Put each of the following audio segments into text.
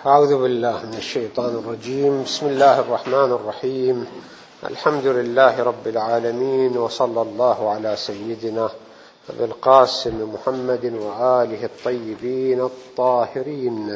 أعوذ بالله من الشيطان الرجيم. بسم الله الرحمن الرحيم. الحمد لله رب العالمين، وصلى الله على سيدنا أبي القاسم محمد وآله الطيبين الطاهرين.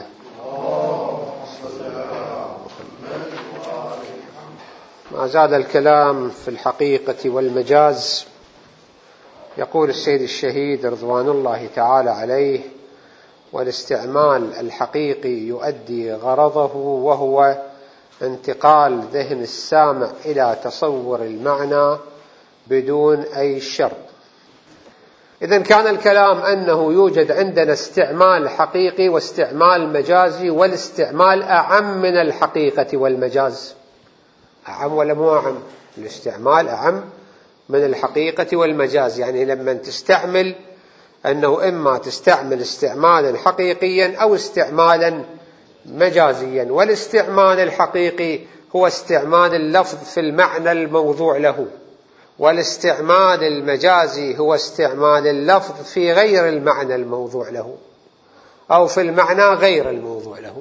ما زال الكلام في الحقيقة والمجاز. يقول السيد الشهيد رضوان الله تعالى عليه: والاستعمال الحقيقي يؤدي غرضه، وهو انتقال ذهن السامع إلى تصور المعنى بدون أي شرط. إذن كان الكلام أنه يوجد عندنا استعمال حقيقي واستعمال مجازي، والاستعمال أعم من الحقيقة والمجاز. أعم ولا مو أعم؟ الاستعمال أعم من الحقيقة والمجاز. يعني لما تستعمل أنه إما تستعمل استعمالا حقيقيا أو استعمالا مجازيا. والاستعمال الحقيقي هو استعمال اللفظ في المعنى الموضوع له، والاستعمال المجازي هو استعمال اللفظ في غير المعنى الموضوع له، أو في المعنى غير الموضوع له.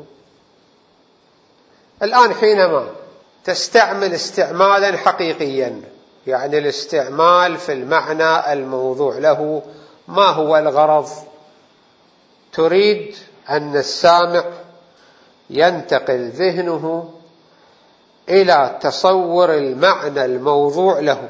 الآن حينما تستعمل استعمالا حقيقيا، يعني الاستعمال في المعنى الموضوع له، ما هو الغرض؟ تريد أن السامع ينتقل ذهنه إلى تصور المعنى الموضوع له.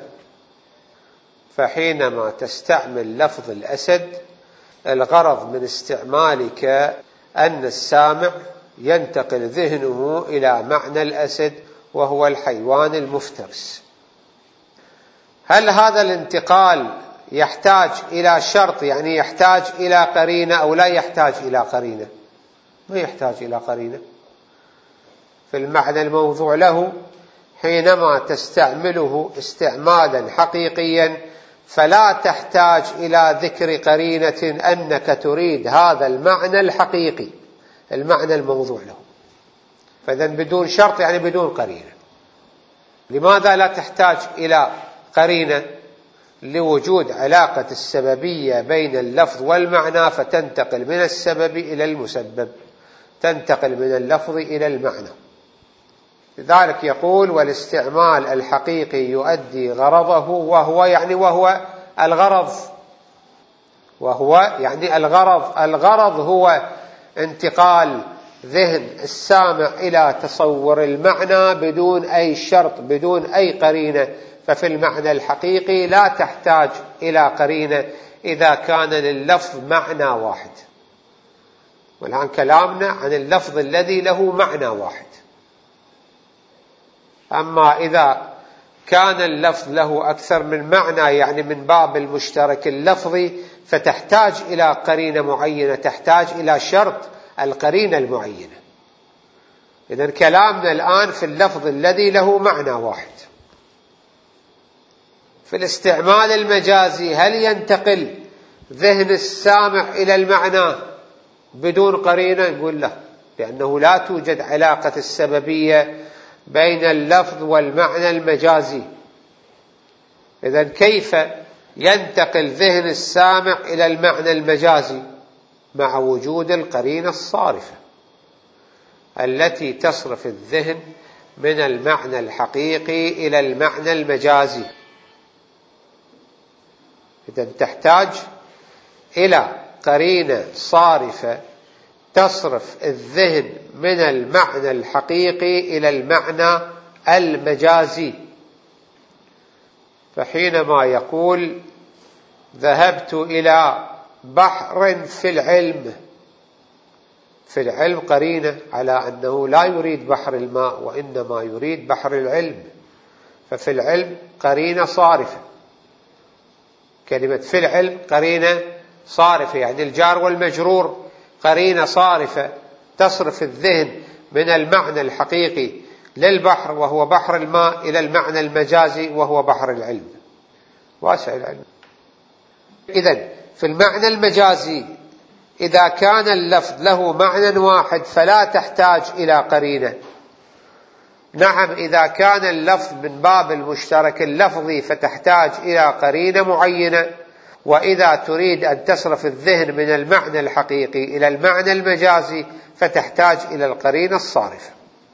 فحينما تستعمل لفظ الأسد، الغرض من استعمالك أن السامع ينتقل ذهنه إلى معنى الأسد، وهو الحيوان المفترس. هل هذا الانتقال يحتاج إلى شرط، يعني يحتاج إلى قرينة، أو لا يحتاج إلى قرينة؟ ما يحتاج إلى قرينة. في المعنى الموضوع له حينما تستعمله استعمالا حقيقيا فلا تحتاج إلى ذكر قرينة أنك تريد هذا المعنى الحقيقي، المعنى الموضوع له. فإذن بدون شرط يعني بدون قرينة. لماذا لا تحتاج إلى قرينة؟ لوجود علاقة السببية بين اللفظ والمعنى، فتنتقل من السبب إلى المسبب، تنتقل من اللفظ إلى المعنى. لذلك يقول: والاستعمال الحقيقي يؤدي غرضه، وهو الغرض، الغرض هو انتقال ذهن السامع إلى تصور المعنى بدون أي شرط، بدون أي قرينة. ففي المعنى الحقيقي لا تحتاج إلى قرينة إذا كان لللفظ معنى واحد. والآن كلامنا عن اللفظ الذي له معنى واحد. أما إذا كان اللفظ له أكثر من معنى، يعني من باب المشترك اللفظي، فتحتاج إلى قرينة معينة، تحتاج إلى شرط القرينة المعينة. إذن كلامنا الآن في اللفظ الذي له معنى واحد. في الاستعمال المجازي هل ينتقل ذهن السامع إلى المعنى بدون قرينة؟ نقول لا، لأنه لا توجد علاقة السببية بين اللفظ والمعنى المجازي. إذن كيف ينتقل ذهن السامع إلى المعنى المجازي؟ مع وجود القرينة الصارفة التي تصرف الذهن من المعنى الحقيقي إلى المعنى المجازي. إذن تحتاج إلى قرينة صارفة تصرف الذهن من المعنى الحقيقي إلى المعنى المجازي. فحينما يقول: ذهبت إلى بحر في العلم، في العلم قرينة على أنه لا يريد بحر الماء، وإنما يريد بحر العلم. ففي العلم قرينة صارفة. كلمة في العلم قرينة صارفة، يعني الجار والمجرور قرينة صارفة تصرف الذهن من المعنى الحقيقي للبحر وهو بحر الماء إلى المعنى المجازي وهو بحر العلم، واسع العلم. إذن في المعنى المجازي إذا كان اللفظ له معنى واحد فلا تحتاج إلى قرينة. نعم، إذا كان اللفظ من باب المشترك اللفظي فتحتاج إلى قرينة معينة. وإذا تريد أن تصرف الذهن من المعنى الحقيقي إلى المعنى المجازي فتحتاج إلى القرينة الصارفة.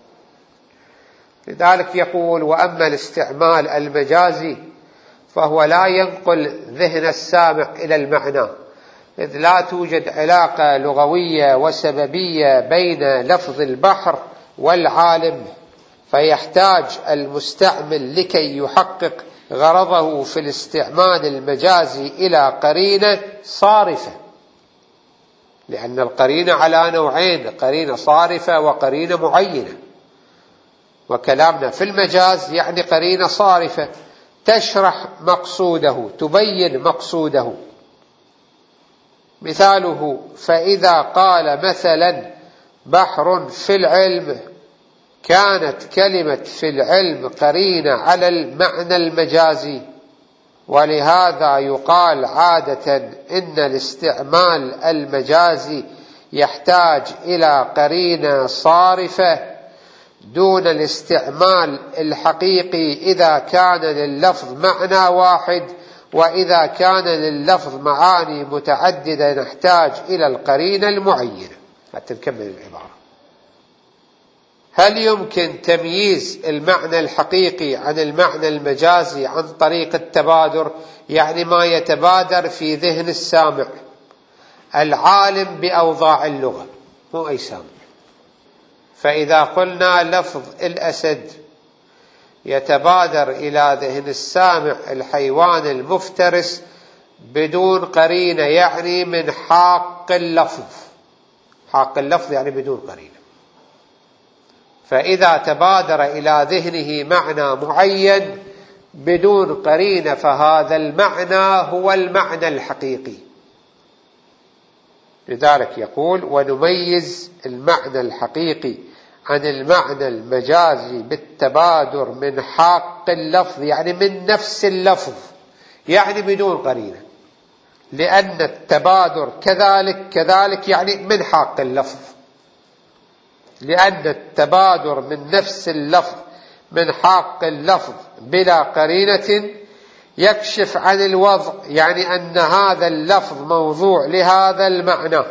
لذلك يقول: وأما الاستعمال المجازي فهو لا ينقل ذهن السامع إلى المعنى، إذ لا توجد علاقة لغوية وسببية بين لفظ البحر والعالم، فيحتاج المستعمل لكي يحقق غرضه في الاستعمال المجازي إلى قرينة صارفة، لأن القرينة على نوعين: قرينة صارفة وقرينة معينة، وكلامنا في المجاز يعني قرينة صارفة تشرح مقصوده، تبين مقصوده. مثاله: فإذا قال مثلا بحر في العلم، كانت كلمة في العلم قرينة على المعنى المجازي. ولهذا يقال عادة إن الاستعمال المجازي يحتاج إلى قرينة صارفة دون الاستعمال الحقيقي إذا كان لللفظ معنى واحد، وإذا كان لللفظ معاني متعددة نحتاج إلى القرينة المعينة. حتى نكمل العبارة. هل يمكن تمييز المعنى الحقيقي عن المعنى المجازي عن طريق التبادر؟ يعني ما يتبادر في ذهن السامع العالم بأوضاع اللغة، مو أي سامع. فإذا قلنا لفظ الأسد يتبادر إلى ذهن السامع الحيوان المفترس بدون قرينة، يعني من حاق اللفظ. حاق اللفظ يعني بدون قرينة. فإذا تبادر إلى ذهنه معنى معين بدون قرينة فهذا المعنى هو المعنى الحقيقي. لذلك يقول: ونميز المعنى الحقيقي عن المعنى المجازي بالتبادر من حاق اللفظ، يعني من نفس اللفظ، يعني بدون قرينة، لأن التبادر كذلك يعني من حاق اللفظ، لأن التبادر من نفس اللفظ من حاق اللفظ بلا قرينة يكشف عن الوضع، يعني أن هذا اللفظ موضوع لهذا المعنى،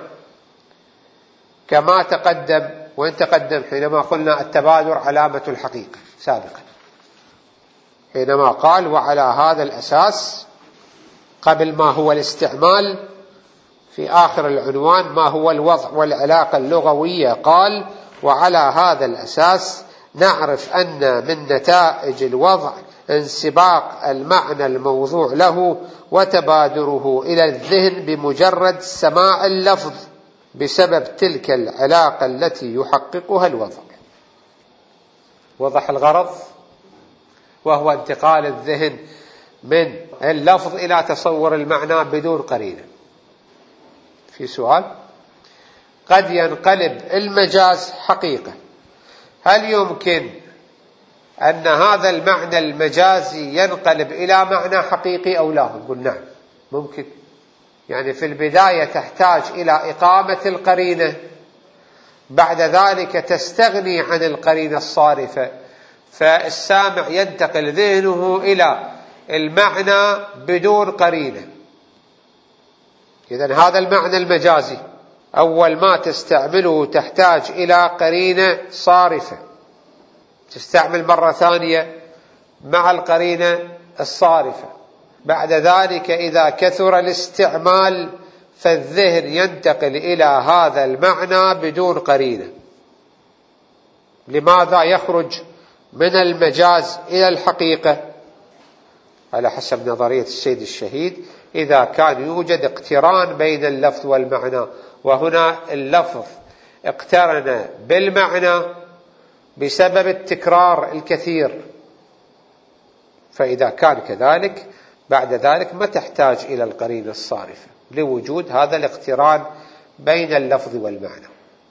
كما تقدم. وإن تقدم حينما قلنا التبادر علامة الحقيقة سابقا، حينما قال: وعلى هذا الأساس، قبل ما هو الاستعمال في آخر العنوان ما هو الوضع والعلاقة اللغوية، قال: وعلى هذا الأساس نعرف أن من نتائج الوضع انسباق المعنى الموضوع له وتبادره إلى الذهن بمجرد سماع اللفظ بسبب تلك العلاقة التي يحققها الوضع. وضح الغرض، وهو انتقال الذهن من اللفظ إلى تصور المعنى بدون قرينة. في سؤال: قد ينقلب المجاز حقيقة، هل يمكن أن هذا المعنى المجازي ينقلب إلى معنى حقيقي أو لا؟ نقول نعم ممكن. يعني في البداية تحتاج إلى إقامة القرينة، بعد ذلك تستغني عن القرينة الصارفة، فالسامع ينتقل ذهنه إلى المعنى بدون قرينة. إذن هذا المعنى المجازي أول ما تستعمله تحتاج إلى قرينة صارفة، تستعمل مرة ثانية مع القرينة الصارفة. بعد ذلك إذا كثر الاستعمال فالذهن ينتقل إلى هذا المعنى بدون قرينة. لماذا يخرج من المجاز إلى الحقيقة؟ على حسب نظرية السيد الشهيد: إذا كان يوجد اقتران بين اللفظ والمعنى، وهنا اللفظ اقترن بالمعنى بسبب التكرار الكثير، فإذا كان كذلك بعد ذلك ما تحتاج إلى القرينة الصارفة لوجود هذا الاقتران بين اللفظ والمعنى.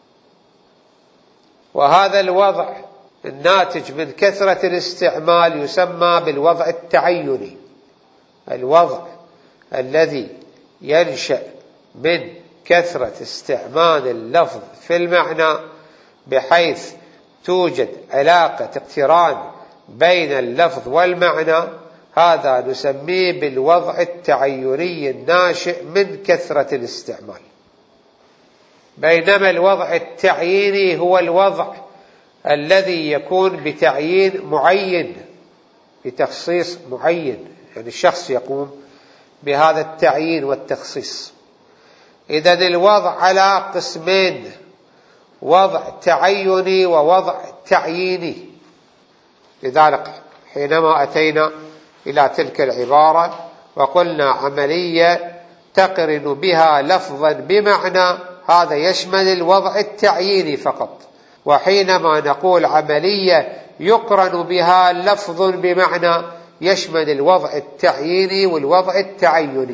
وهذا الوضع الناتج من كثرة الاستعمال يسمى بالوضع التعيني، الوضع الذي ينشأ من كثرة استعمال اللفظ في المعنى بحيث توجد علاقة اقتران بين اللفظ والمعنى، هذا نسميه بالوضع التعيني الناشئ من كثرة الاستعمال. بينما الوضع التعييني هو الوضع الذي يكون بتعيين معين، بتخصيص معين، يعني الشخص يقوم بهذا التعيين والتخصيص. إذن الوضع على قسمين: وضع تعيني ووضع تعييني. لذلك حينما أتينا إلى تلك العبارة وقلنا عملية تقرن بها لفظا بمعنى، هذا يشمل الوضع التعييني فقط. وحينما نقول عملية يقرن بها لفظ بمعنى، يشمل الوضع التعييني والوضع التعيني.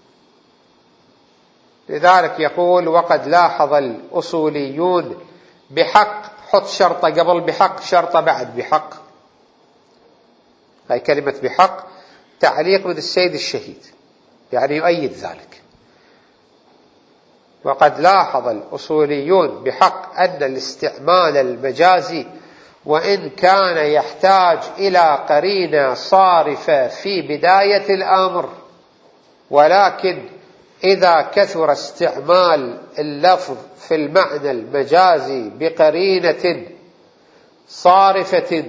لذلك يقول: وقد لاحظ الأصوليون بحق، حط شرطة قبل بحق، شرطة بعد بحق. هاي كلمة بحق تعليق من السيد الشهيد، يعني يؤيد ذلك. وقد لاحظ الأصوليون بحق أن الاستعمال المجازي وإن كان يحتاج إلى قرينة صارفة في بداية الأمر، ولكن إذا كثر استعمال اللفظ في المعنى المجازي بقرينة صارفة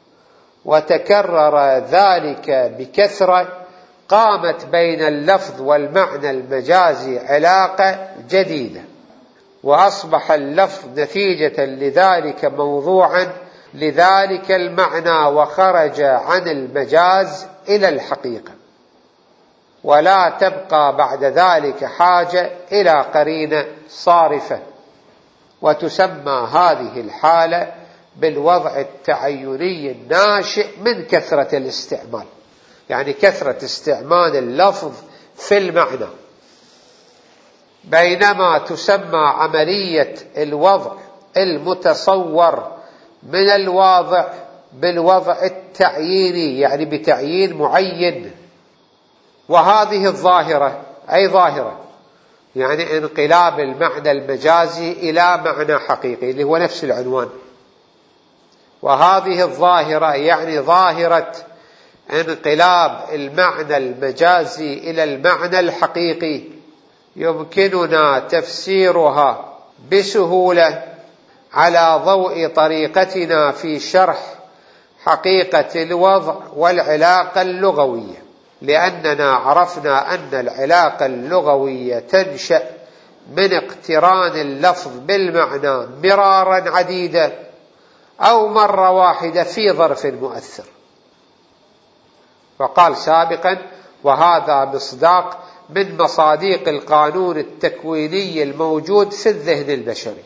وتكرر ذلك بكثرة، قامت بين اللفظ والمعنى المجازي علاقة جديدة، وأصبح اللفظ نتيجة لذلك موضوعا لذلك المعنى، وخرج عن المجاز إلى الحقيقة، ولا تبقى بعد ذلك حاجة إلى قرينة صارفة. وتسمى هذه الحالة بالوضع التعيني الناشئ من كثرة الاستعمال، يعني كثرة استعمال اللفظ في المعنى. بينما تسمى عملية الوضع المتصور من الواضع بالوضع التعييني، يعني بتعيين معين. وهذه الظاهرة أي ظاهرة، يعني انقلاب المعنى المجازي إلى معنى حقيقي اللي هو نفس العنوان. وهذه الظاهرة يعني ظاهرة انقلاب المعنى المجازي إلى المعنى الحقيقي، يمكننا تفسيرها بسهولة على ضوء طريقتنا في شرح حقيقة الوضع والعلاقة اللغوية، لأننا عرفنا أن العلاقة اللغوية تنشأ من اقتران اللفظ بالمعنى مرارا عديدة أو مرة واحدة في ظرف مؤثر. وقال سابقا: وهذا مصداق من مصاديق القانون التكويني الموجود في الذهن البشري.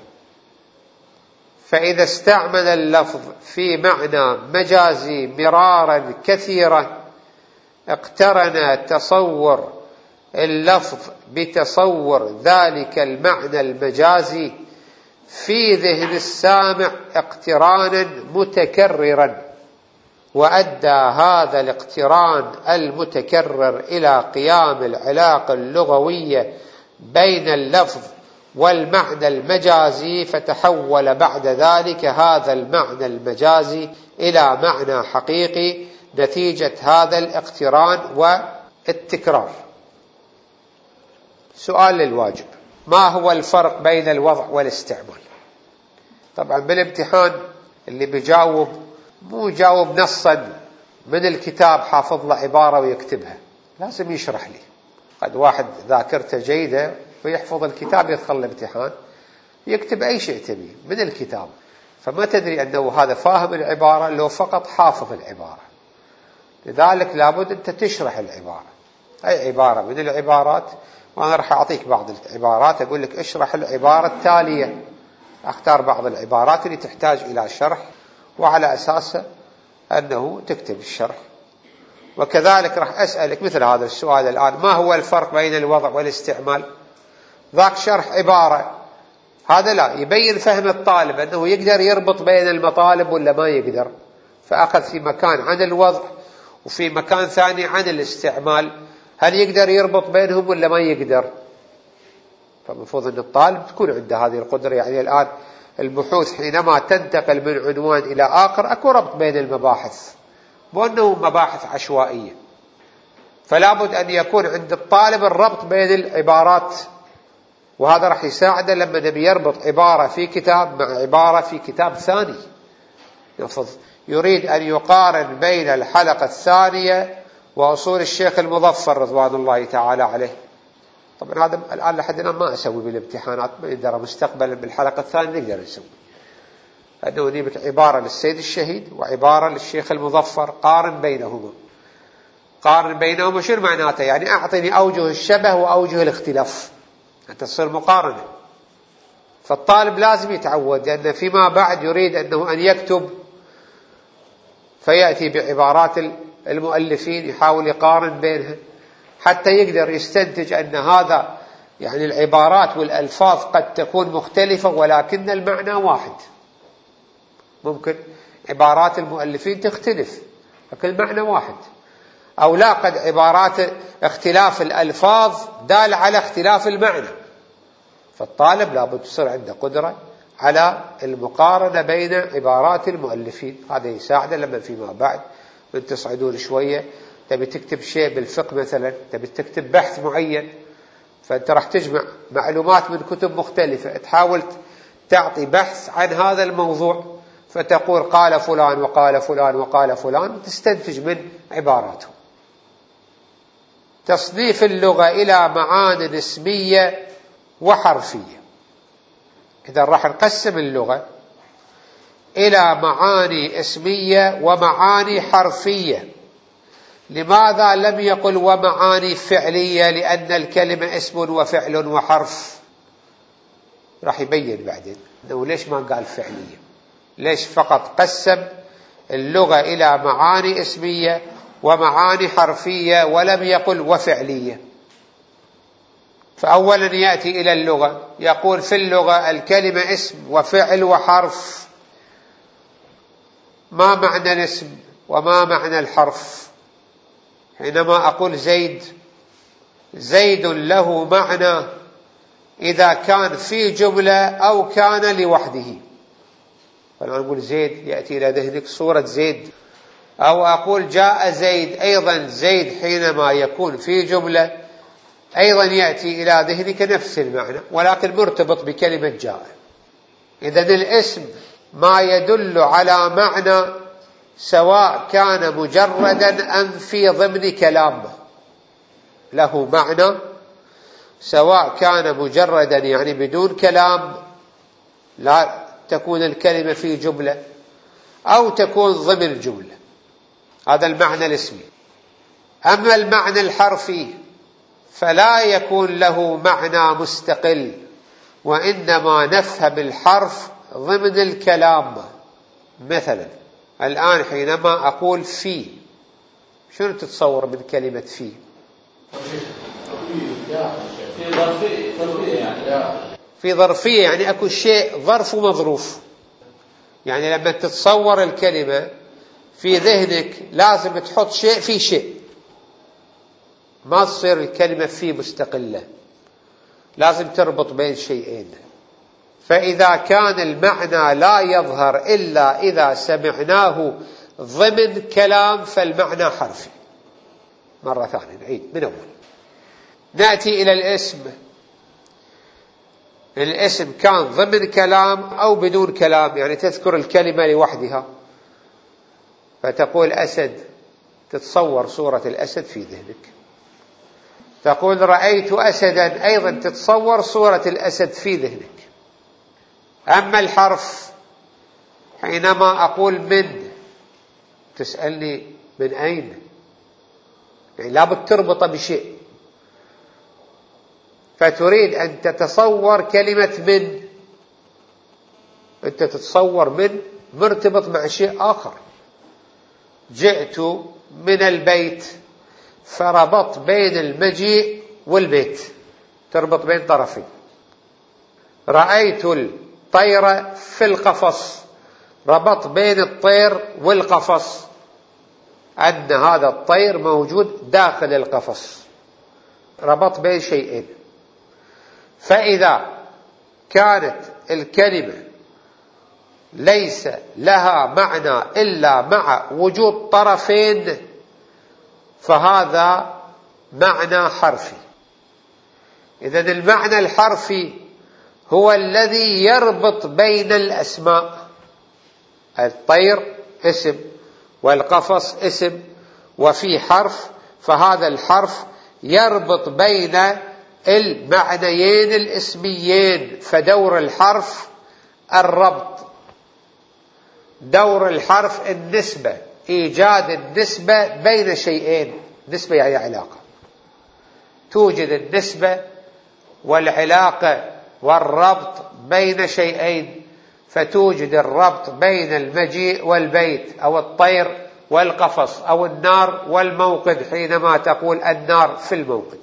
فإذا استعمل اللفظ في معنى مجازي مرارا كثيرا، اقترن تصور اللفظ بتصور ذلك المعنى المجازي في ذهن السامع اقترانا متكررا، وأدى هذا الاقتران المتكرر إلى قيام العلاقة اللغوية بين اللفظ والمعنى المجازي، فتحول بعد ذلك هذا المعنى المجازي إلى معنى حقيقي نتيجة هذا الاقتران والتكرار. سؤال للواجب: ما هو الفرق بين الوضع والاستعمال؟ طبعا بالامتحان اللي بيجاوب مو يجاوب نصا من الكتاب حافظ له عبارة ويكتبها، لازم يشرح لي. قد واحد ذاكرته جيدة ويحفظ الكتاب يدخل الامتحان يكتب أي شيء تبيه من الكتاب، فما تدري أنه هذا فاهم العبارة لو فقط حافظ العبارة. لذلك لابد أنت تشرح العبارة، أي عبارة من العبارات، وأنا راح أعطيك بعض العبارات أقول لك اشرح العبارة التالية، أختار بعض العبارات اللي تحتاج إلى شرح، وعلى أساسه أنه تكتب الشرح. وكذلك راح أسألك مثل هذا السؤال الآن: ما هو الفرق بين الوضع والاستعمال؟ ذاك شرح عبارة، هذا لا يبين فهم الطالب أنه يقدر يربط بين المطالب ولا ما يقدر، فأخذ في مكان عن الوضع وفي مكان ثاني عن الاستعمال، هل يقدر يربط بينهم ولا ما يقدر؟ فالمفروض أن الطالب تكون عنده هذه القدرة. يعني الآن البحوث حينما تنتقل من عنوان إلى آخر أكو ربط بين المباحث، مو أنه مباحث عشوائية. فلا بد أن يكون عند الطالب الربط بين العبارات، وهذا راح يساعده لما نبي يربط عبارة في كتاب مع عبارة في كتاب ثاني. يريد أن يقارن بين الحلقة الثانية وأصول الشيخ المظفر رضوان الله تعالى عليه. طبعا هذا الآن لحد الآن ما أسوي بالامتحانات، ما يقدر مستقبلا بالحلقة الثانية نقدر نسوي، أنه نجيب عبارة للسيد الشهيد وعبارة للشيخ المظفر، قارن بينهما. قارن بينهما شنو معناته؟ يعني أعطني أوجه الشبه وأوجه الاختلاف حتى تصير مقارنة. فالطالب لازم يتعود، لأن فيما بعد يريد أنه أن يكتب فيأتي بعبارات المؤلفين يحاول يقارن بينها حتى يقدر يستنتج أن هذا يعني العبارات والألفاظ قد تكون مختلفة ولكن المعنى واحد. ممكن عبارات المؤلفين تختلف لكن المعنى واحد، أو لا، قد عبارات اختلاف الألفاظ دال على اختلاف المعنى. فالطالب لابد يصير عنده قدرة على المقارنة بين عبارات المؤلفين. هذا يساعده لما فيما بعد من تصعدون شوية تبي تكتب شيء بالفقه مثلا، تبي تكتب بحث معين، فأنت راح تجمع معلومات من كتب مختلفة، تحاول تعطي بحث عن هذا الموضوع، فتقول قال فلان وقال فلان وقال فلان، وتستنتج من عباراته. تصنيف اللغة إلى معان اسمية وحرفية. إذا راح نقسم اللغة إلى معاني اسمية ومعاني حرفية. لماذا لم يقل ومعاني فعلية؟ لأن الكلمة اسم وفعل وحرف. راح يبين بعدين أنه ليش ما قال فعلية، ليش فقط قسم اللغة إلى معاني اسمية ومعاني حرفية ولم يقل وفعلية. فأولا يأتي إلى اللغة، يقول في اللغة الكلمة اسم وفعل وحرف. ما معنى الاسم وما معنى الحرف؟ حينما أقول زيد، زيد له معنى إذا كان في جملة أو كان لوحده. فلما نقول زيد يأتي إلى ذهنك صورة زيد، أو أقول جاء زيد، أيضا زيد حينما يكون في جملة أيضا يأتي إلى ذهنك نفس المعنى ولكن مرتبط بكلمة جاء. إذن الاسم ما يدل على معنى سواء كان مجردا أم في ضمن كلام، له معنى سواء كان مجردا يعني بدون كلام، لا تكون الكلمة في جملة، أو تكون ضمن الجملة. هذا المعنى الاسمي. أما المعنى الحرفي فلا يكون له معنى مستقل، وإنما نفهم الحرف ضمن الكلام. مثلا الآن حينما أقول في، شنو تتصور من كلمة في؟ في ظرفية، يعني أكو شيء ظرف ومظروف. يعني لما تتصور الكلمة في ذهنك لازم تحط شيء في شيء، ما تصير الكلمة في مستقلة، لازم تربط بين شيئين. فإذا كان المعنى لا يظهر إلا إذا سمعناه ضمن كلام فالمعنى حرفي. مرة ثانية نعيد من أول. نأتي إلى الاسم. الاسم كان ضمن كلام أو بدون كلام، يعني تذكر الكلمة لوحدها، فتقول أسد، تتصور صورة الأسد في ذهنك. تقول رأيت أسدا، أيضا تتصور صورة الأسد في ذهنك. أما الحرف حينما أقول من، تسألني من أين، يعني لابد تربط بشيء، فتريد أن تتصور كلمة من، أنت تتصور من مرتبط مع شيء آخر. جئت من البيت، فربط بين المجيء والبيت، تربط بين طرفين. رأيت الطير في القفص، ربط بين الطير والقفص، أن هذا الطير موجود داخل القفص، ربط بين شيئين. فإذا كانت الكلمة ليس لها معنى إلا مع وجود طرفين، فهذا معنى حرفي. إذن المعنى الحرفي هو الذي يربط بين الأسماء. الطير اسم والقفص اسم وفي حرف، فهذا الحرف يربط بين المعنيين الاسميين. فدور الحرف الربط، دور الحرف النسبة، إيجاد النسبة بين شيئين. نسبة يعني علاقة، توجد النسبة والعلاقة والربط بين شيئين، فتوجد الربط بين المجيء والبيت، أو الطير والقفص، أو النار والموقد، حينما تقول النار في الموقد.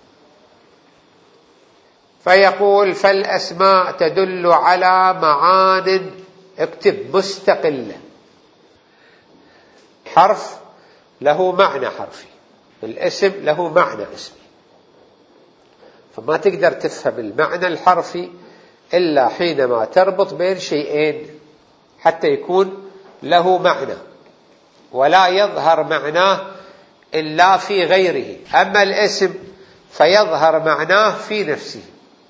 فيقول فالأسماء تدل على معان، اكتب مستقلة. حرف له معنى حرفي، الاسم له معنى اسمي، فما تقدر تفهم المعنى الحرفي إلا حينما تربط بين شيئين حتى يكون له معنى، ولا يظهر معناه إلا في غيره. أما الاسم فيظهر معناه في نفسه،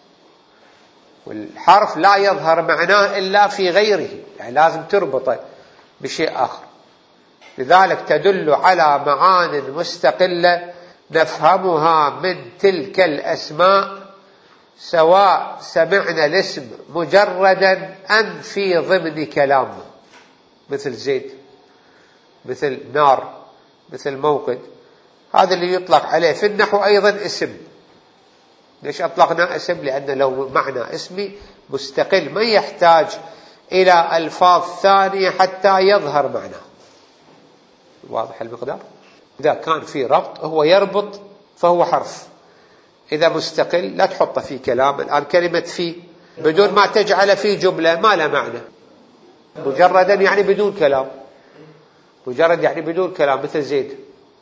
والحرف لا يظهر معناه إلا في غيره، يعني لازم تربطه بشيء آخر. لذلك تدل على معان مستقلة نفهمها من تلك الأسماء، سواء سمعنا الاسم مجردا أم في ضمن كلام، مثل زيد، مثل نار، مثل موقد. هذا اللي يطلق عليه في النحو أيضا اسم. ليش أطلقنا اسم؟ لأن له معنى اسمي مستقل، ما يحتاج إلى ألفاظ ثانية حتى يظهر معناه. واضح المقدار؟ إذا كان في ربط هو يربط فهو حرف. إذا مستقل لا تحطه في كلام. الآن كلمة في بدون ما تجعل في جملة ما لا معنى، مجردا يعني بدون كلام، مجرد يعني بدون كلام، مثل زيد،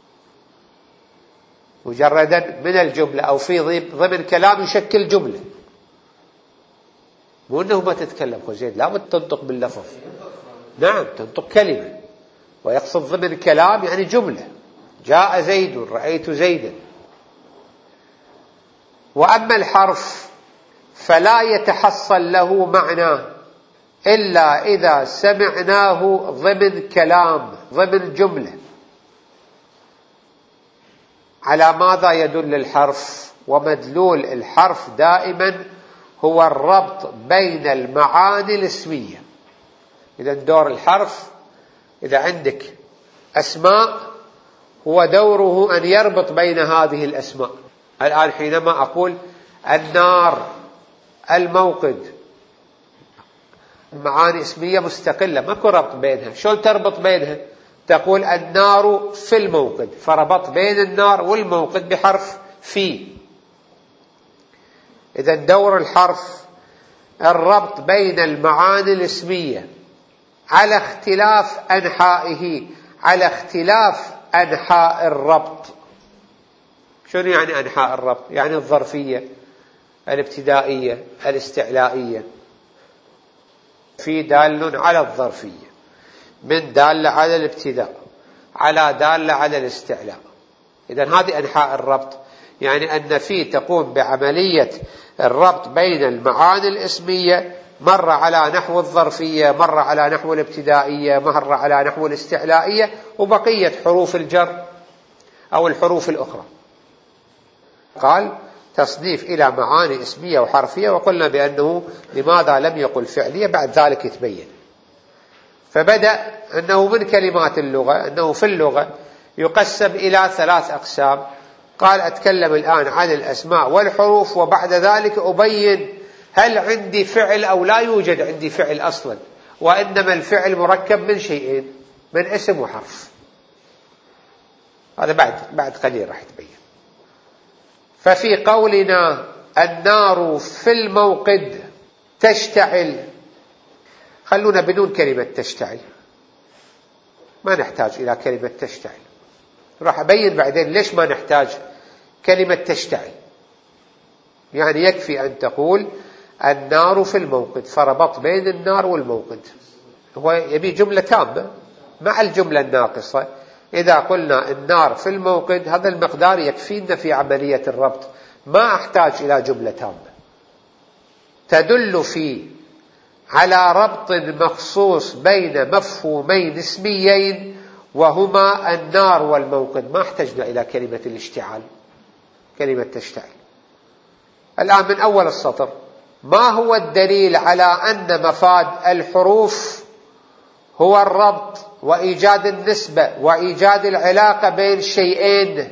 مجردا من الجملة أو في ضمن كلام يشكل جملة. مو أنه ما تتكلم خو زيد، لا تنطق باللفظ، نعم تنطق كلمة، ويقصد ضمن كلام يعني جملة. جاء زيد، رأيت زيدا. وأما الحرف فلا يتحصل له معنى إلا إذا سمعناه ضمن كلام، ضمن جملة. على ماذا يدل الحرف؟ ومدلول الحرف دائما هو الربط بين المعاني الاسمية. إذا دور الحرف، إذا عندك أسماء، هو دوره أن يربط بين هذه الأسماء. الآن حينما أقول النار، الموقد، معاني اسمية مستقلة، ماكو ربط بينها. شلون تربط بينها؟ تقول النار في الموقد، فربط بين النار والموقد بحرف في. إذا دور الحرف الربط بين المعاني الاسمية على اختلاف أنحائه، على اختلاف أنحاء الربط. شنو يعني أنحاء الربط؟ يعني الظرفية، الابتدائية، الاستعلائية. في دال على الظرفية، من دال على الابتداء، على دال على الاستعلاء. إذن هذه أنحاء الربط، يعني أن في تقوم بعملية الربط بين المعاني الاسمية، مرة على نحو الظرفية، مرة على نحو الابتدائية، مرة على نحو الاستعلائية، وبقية حروف الجر أو الحروف الأخرى. قال تصنيف إلى معاني اسمية وحرفية، وقلنا بأنه لماذا لم يقل فعلية، بعد ذلك يتبين. فبدأ أنه من كلمات اللغة، أنه في اللغة يقسم إلى 3 أقسام. قال أتكلم الآن عن الأسماء والحروف، وبعد ذلك أبين هل عندي فعل أو لا يوجد عندي فعل أصلا، وإنما الفعل مركب من شيئين، من اسم وحرف. هذا بعد قليل راح يتبين. ففي قولنا النار في الموقد تشتعل، خلونا بدون كلمة تشتعل، ما نحتاج إلى كلمة تشتعل. راح أبين بعدين ليش ما نحتاج كلمة تشتعل. يعني يكفي أن تقول النار في الموقد، فربط بين النار والموقد. هو يبي جملة تامة مع الجملة الناقصة، إذا قلنا النار في الموقد هذا المقدار يكفينا في عملية الربط، ما أحتاج إلى جملة تامة. تدل في على ربط مخصوص بين مفهومين اسميين وهما النار والموقد، ما احتجنا إلى كلمة الاشتعال، كلمة تشتعل. الآن من أول السطر: ما هو الدليل على أن مفاد الحروف هو الربط وإيجاد النسبة وإيجاد العلاقة بين شيئين؟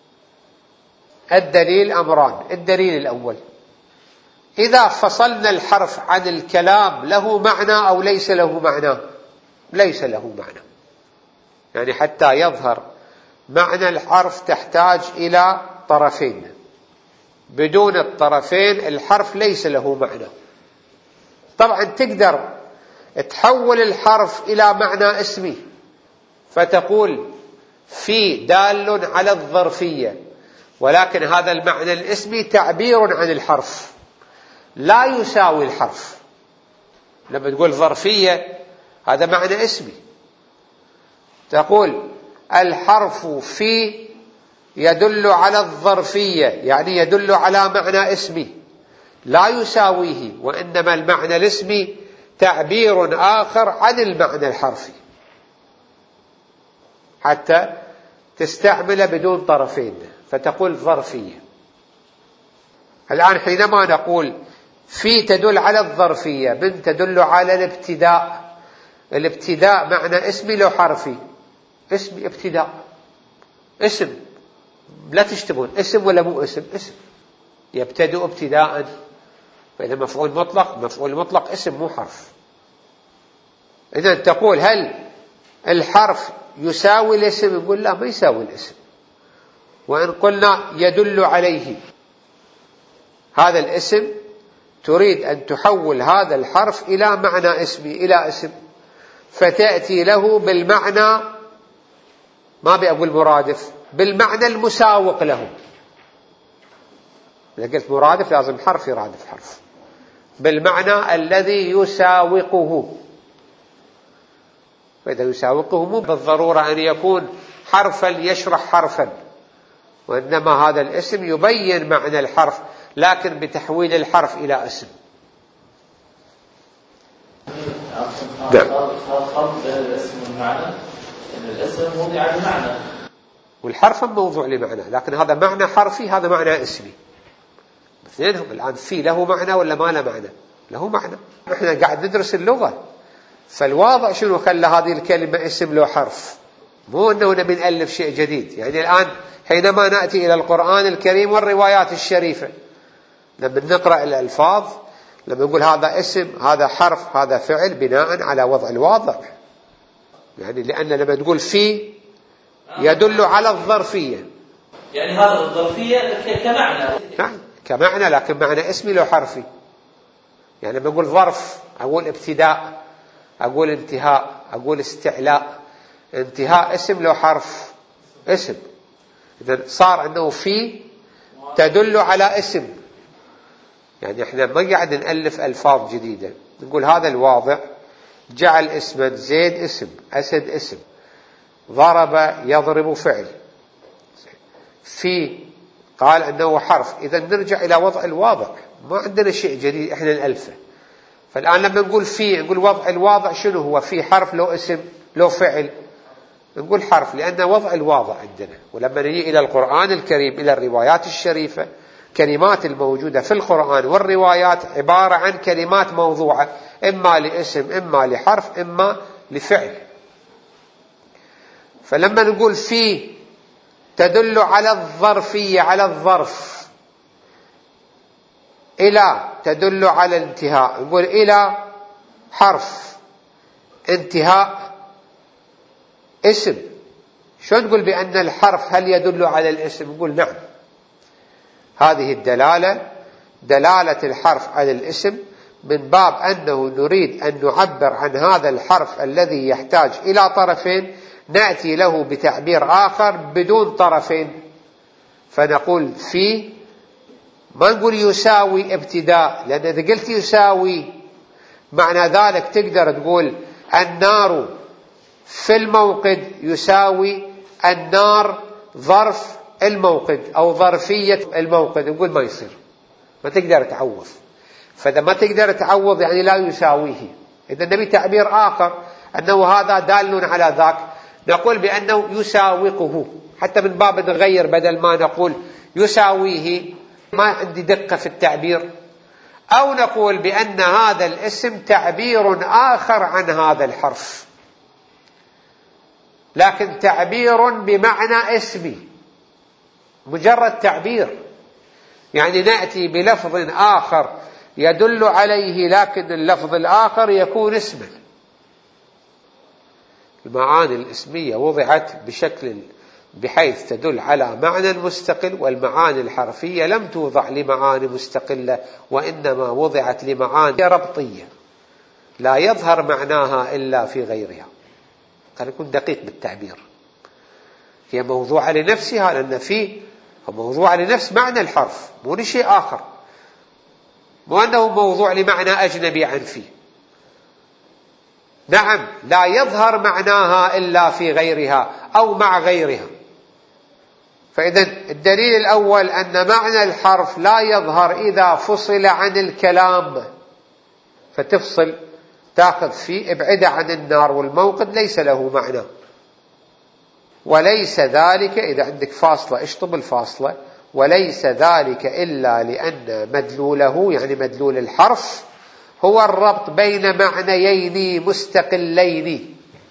الدليل أمران. الدليل الأول: إذا فصلنا الحرف عن الكلام له معنى أو ليس له معنى؟ ليس له معنى. يعني حتى يظهر معنى الحرف تحتاج إلى طرفين، بدون الطرفين الحرف ليس له معنى. طبعا تقدر تحول الحرف إلى معنى اسمي، فتقول في دال على الظرفية، ولكن هذا المعنى الاسمي تعبير عن الحرف لا يساوي الحرف. لما تقول ظرفية هذا معنى اسمي، تقول الحرف في يدل على الظرفية، يعني يدل على معنى اسمي لا يساويه، وإنما المعنى الاسمي تعبير آخر عن المعنى الحرفي، حتى تستعمل بدون طرفين، فتقول ظرفية. الآن حينما نقول في تدل على الظرفية، من تدل على الابتداء. الابتداء معنى اسمي لو حرفي؟ اسمي ابتداء، اسم، لا تشتبهون، اسم ولا مو اسم؟ اسم يبتدئ ابتداء. فإذا مفعول مطلق، مفعول مطلق اسم مو حرف. إذا تقول هل الحرف يساوي الاسم؟ نقول لا، ما يساوي الاسم. وإن قلنا يدل عليه، هذا الاسم تريد أن تحول هذا الحرف إلى معنى اسمي، إلى اسم، فتأتي له بالمعنى، ما بأقول مرادف، بالمعنى المساوق له. إذا قلت مرادف لازم حرف يرادف حرف، بالمعنى الذي يساوقه. فإذا يساوقه مو بالضرورة أن يكون حرفا يشرح حرفا، وإنما هذا الاسم يبين معنى الحرف، لكن بتحويل الحرف إلى اسم. فرق بين الاسم والمعنى، إن الاسم موضع المعنى والحرف موضوع لمعنى، لكن هذا معنى حرفي، هذا معنى اسمي. اثنينهم. الآن في له معنى ولا ما له معنى؟ له معنى. نحن قاعد ندرس اللغة، فالواضع شنو خلى هذه الكلمة اسم له حرف، مو أنه نبي نألف شيء جديد. يعني الآن حينما نأتي إلى القرآن الكريم والروايات الشريفة، لما نقرأ الألفاظ، لما نقول هذا اسم، هذا حرف، هذا فعل، بناء على وضع الواضع. يعني لأن لما تقول في يدل على الظرفية، يعني هذا الظرفية كمعنى. نعم كمعنى، لكن معنى اسمي لو حرفي. يعني لما أقول ظرف، أقول ابتداء، أقول انتهاء، أقول استعلاء. انتهاء اسم لو حرف، اسم. إذن صار أنه في تدل على اسم. يعني احنا ما قاعد نألف ألفاظ جديدة، نقول هذا الواضع جعل اسما، زيد اسم، أسد اسم، ضرب يضرب فعل، في قال أنه حرف. إذا نرجع إلى وضع الواضع، ما عندنا شيء جديد احنا نألفه. فالآن لما نقول في، نقول وضع الواضع شنو هو؟ في حرف لو اسم لو فعل؟ نقول حرف، لأن وضع الواضع عندنا. ولما نجي إلى القرآن الكريم، إلى الروايات الشريفة، كلمات الموجودة في القرآن والروايات عبارة عن كلمات موضوعة، إما لاسم، إما لحرف، إما لفعل. فلما نقول في تدل على الظرفية، على الظرف، إلى تدل على الانتهاء، نقول إلى حرف، انتهاء اسم. شو نقول بأن الحرف هل يدل على الاسم؟ نقول نعم. هذه الدلالة، دلالة الحرف على الاسم، من باب أنه نريد أن نعبر عن هذا الحرف الذي يحتاج إلى طرفين، نأتي له بتعبير آخر بدون طرفين، فنقول في، ما نقول يساوي ابتداء، لأن إذا قلت يساوي معنى ذلك تقدر تقول النار في الموقد يساوي النار ظرف الموقد أو ظرفية الموقد، نقول ما يصير، ما تقدر تعوض. فإذا ما تقدر تعوض يعني لا يساويه. إذا نبي تعبير آخر أنه هذا دال على ذاك، نقول بأنه يساوقه، حتى من باب نغير، بدل ما نقول يساويه ما عندي دقة في التعبير، أو نقول بأن هذا الاسم تعبير آخر عن هذا الحرف، لكن تعبير بمعنى اسمي، مجرد تعبير، يعني نأتي بلفظ آخر يدل عليه لكن اللفظ الآخر يكون اسما. المعاني الاسمية وضعت بشكل بحيث تدل على معنى مستقل، والمعاني الحرفية لم توضع لمعاني مستقلة، وإنما وضعت لمعاني ربطية لا يظهر معناها إلا في غيرها. خلينا نكون دقيق بالتعبير. هي موضوعة لنفسها، لأن فيه موضوعة لنفس معنى الحرف، مو لشيء آخر، مو أنه موضوع لمعنى أجنبي عن فيه. نعم، لا يظهر معناها إلا في غيرها أو مع غيرها. فإذا الدليل الأول أن معنى الحرف لا يظهر إذا فصل عن الكلام، فتفصل تأخذ فيه ابعد عن النار والموقد ليس له معنى. وليس ذلك، إذا عندك فاصلة اشطب الفاصلة، وليس ذلك إلا لأن مدلوله يعني مدلول الحرف هو الربط بين معنيين مستقلين،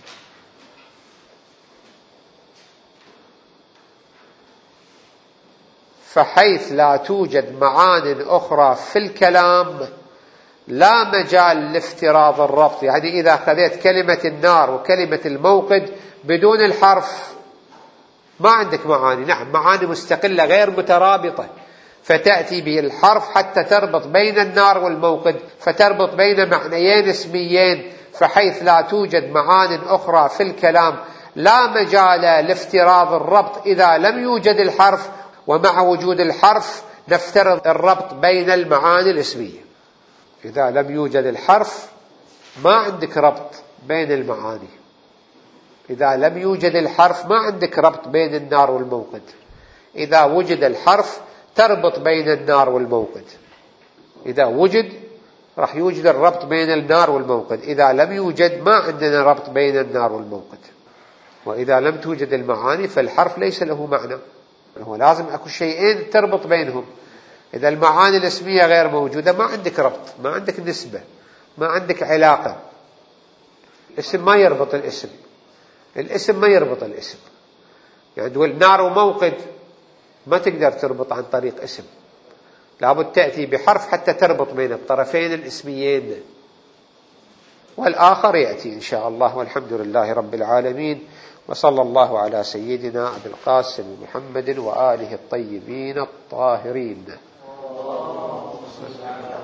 فحيث لا توجد معان أخرى في الكلام لا مجال لافتراض الربط. يعني إذا خذيت كلمة النار وكلمة الموقد بدون الحرف ما عندك معاني. نعم، معاني مستقلة غير مترابطة، فتأتي به الحرف حتى تربط بين النار والموقد، فتربط بين معنيين اسميين، فحيث لا توجد معان أخرى في الكلام لا مجال لافتراض الربط إذا لم يوجد الحرف، ومع وجود الحرف نفترض الربط بين المعاني الاسمية. إذا لم يوجد الحرف ما عندك ربط بين المعاني. إذا لم يوجد الحرف ما عندك ربط بين النار والموقد. إذا وجد الحرف تربط بين النار والموقد. إذا وجد راح يوجد الربط بين النار والموقد، إذا لم يوجد ما عندنا ربط بين النار والموقد. وإذا لم توجد المعاني فالحرف ليس له معنى، هو لازم أكو شيئين تربط بينهم. إذا المعاني الاسمية غير موجودة ما عندك ربط، ما عندك نسبة، ما عندك علاقة. الاسم ما يربط الاسم، الاسم ما يربط الاسم. يعني تقول نار وموقد ما تقدر تربط عن طريق اسم، لابد تأتي بحرف حتى تربط بين الطرفين الاسميين، والآخر يأتي إن شاء الله. والحمد لله رب العالمين، وصلى الله على سيدنا أبي القاسم محمد وآله الطيبين الطاهرين.